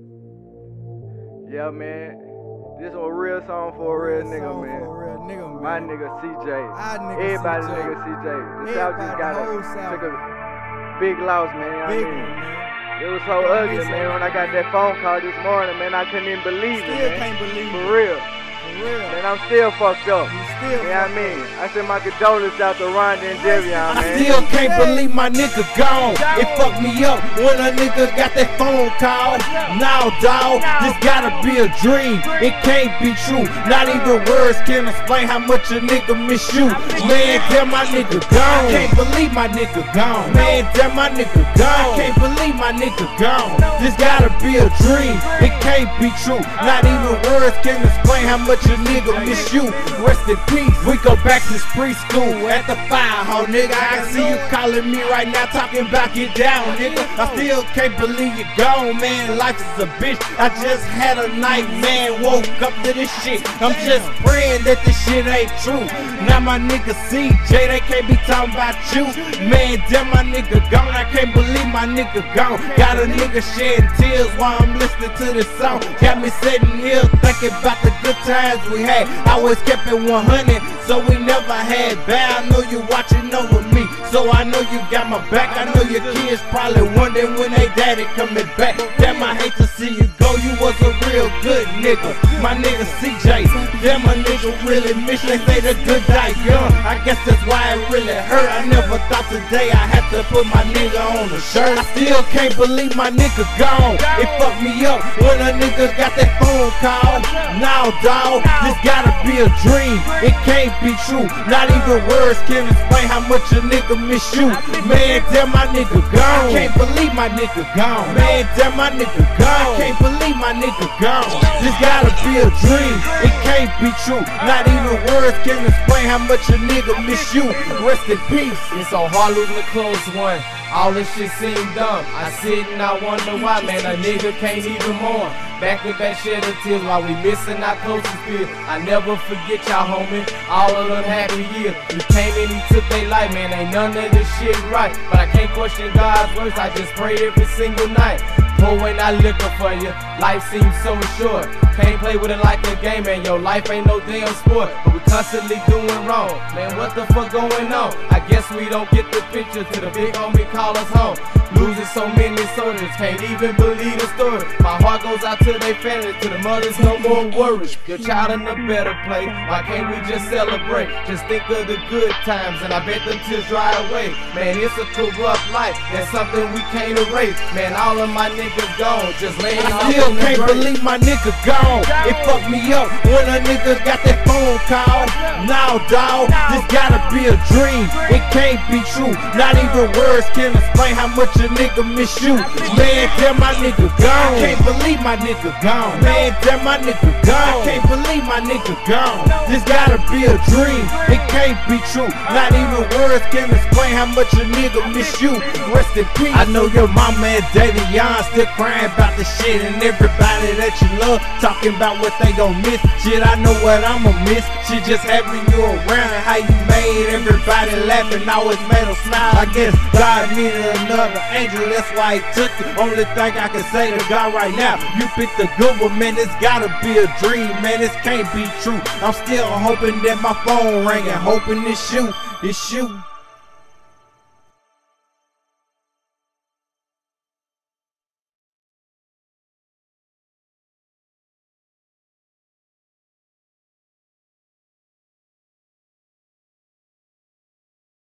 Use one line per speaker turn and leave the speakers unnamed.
Yeah, man. This was a real song for a real nigga, man. My nigga CJ. Everybody's nigga CJ. The South just took a big loss, man. You know what I mean? It was so ugly, man. When I got that phone call this morning, man, I couldn't even believe it, man.
Can't believe it.
For real. Man, I'm still fucked up. You know what I mean? I send my condolences out to Rhonda and Devion, man.
I still can't believe my nigga gone. It fucked me up when a nigga got that phone call. Now, dawg, this gotta be a dream. It can't be true. Not even words can explain how much a nigga miss you. Man, damn, my nigga gone. I can't believe my nigga gone. Man, damn, my nigga gone. I can't believe my nigga gone. This gotta be a dream. It can't be true. Not even words can explain how much a nigga miss you. Rest in peace. We go back to preschool at the fire hall, nigga. I can see you calling me right now, talking about get down, nigga. I still can't believe you gone, man. Life is a bitch. I just had a nightmare, woke up to this shit. I'm just praying that this shit ain't true. Now my nigga CJ, they can't be talking about you. Man, damn, my nigga gone. I can't believe my nigga gone. Got a nigga shedding tears while I'm listening to this song. Got me sitting here thinking about the good times we had. I always kept it 100, so we never had bad. I know you watching over me, so I know you got my back. I know your kids probably wondering when they daddy coming back. Damn, I hate to see you go. You was a real good nigga, my nigga CJ. Damn, a nigga really miss. They say the good die young. I guess that's why it really hurt. I never thought today I had to put my nigga on the shirt. I still can't believe my nigga gone. It fucked me up when a nigga got that phone call. Now, dawg, this gotta be a dream. It can't be true. Not even words can explain how much a nigga miss you. Man, damn, my nigga gone. I can't believe my nigga gone. Man, damn, my nigga gone. I can't believe my nigga gone. This gotta be a dream. It can't be true. Not even words can explain how much a nigga miss you. Rest in peace.
It's so hard losing a close one. All this shit seem dumb. I sit and I wonder why, man, a nigga can't even mourn. Back to back shed of tears while we missing our closest peers. I never forget y'all, homie, all of them happy years. You came in, he took their life, man, ain't none of this shit right. But I can't question God's words, I just pray every single night. Pour when I looking for you, life seems so short. Can't play with it like a game, man, your life ain't no damn sport. But we constantly doing wrong, man, what the fuck going on? I guess we don't get the picture till the big homie call us home. Losing so many soldiers, can't even believe the story. My heart goes out to their family, to the mothers, no more worries. Your child in a better place, why can't we just celebrate? Just think of the good times, and I bet them tears dry away. Man, it's a corrupt life, that's something we can't erase. Man, all of my niggas gone, just laying off in the grave.
I still can't believe my nigga gone. It fucked me up when a nigga got that phone call. Now, dawg, this gotta be a dream. It can't be true. Not even words can explain how much a nigga miss you. Man, damn, my nigga gone. I can't believe my nigga gone. Man, damn, my nigga gone. I can't believe my nigga gone. This gotta be a dream. It can't be true. Not even words can explain how much a nigga miss you. Rest in peace. I know your mama and Devion still crying about the shit, and everybody that you love talking about what they gon' miss. Shit, I know what I'ma miss. Shit, just having you around and how you made everybody laugh and always made them smile. I guess God needed another angel, that's why he took it. Only thing I can say to God right now, you picked a good one, man. It's gotta be a dream, man. This can't be true. I'm still hoping that my phone ring and hoping it's you.